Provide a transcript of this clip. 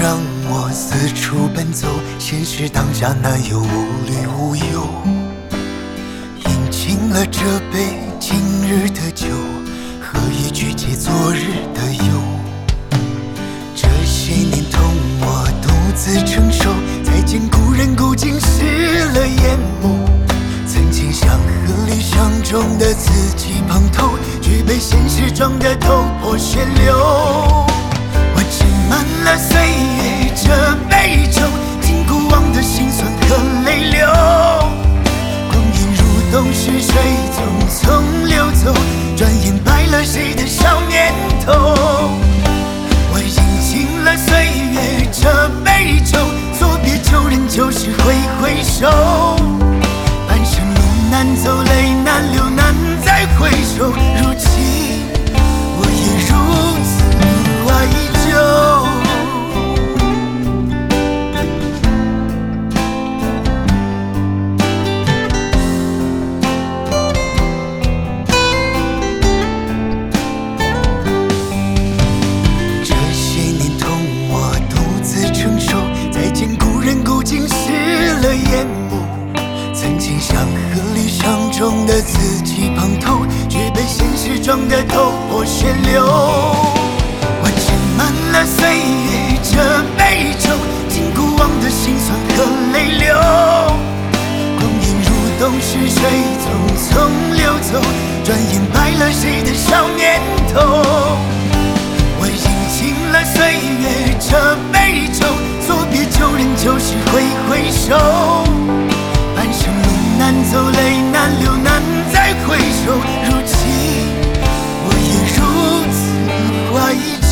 让我四处奔走，现实当下哪有无虑无忧？饮尽了这杯今日的酒，何以去解昨日的忧？这些年痛我独自承受，再见故人故境湿了眼眸。曾经想和理想中的自己碰头，却被现实撞得头破血流。我斟满了岁月这杯酒，敬过往的辛酸和泪流。光阴如东逝，水匆匆流走，转眼白了谁的少年头。我饮尽了岁月这杯酒，作别旧人旧事挥挥手。半生路难走，泪难流，难再回首。如今我也如此怀旧。这些年痛我独自承受，再见故人故境湿了眼眸。曾经想和理想中的自己碰头，却被现实撞得头破血流。我斟满了岁月这杯酒，敬过往的辛酸和泪流。光阴如东逝，水匆匆流走，转眼白了谁的少年头。我饮尽了岁月这杯酒，作别旧人旧事挥挥手。半生路难走，泪难流，难再回首。如今我也如此怀旧。